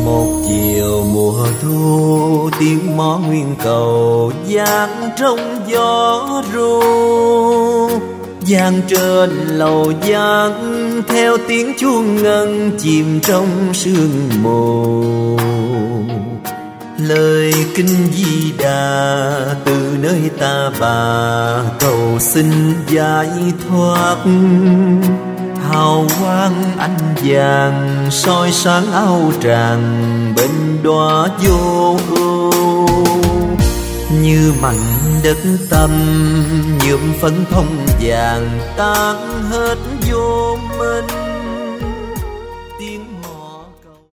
một chiều mùa thu, tiếng mõ nguyên cầu vang trong gió ru. Vang trên lầu vang theo tiếng chuông ngân chìm trong sương mù. Lời kinh Di Đà từ nơi ta bà cầu xin giải thoát. Hào quang ánh vàng soi sáng áo tràng bên đóa vô ưu. Như mảnh đất tâm nhuộm phấn thông vàng tan hết vô minh.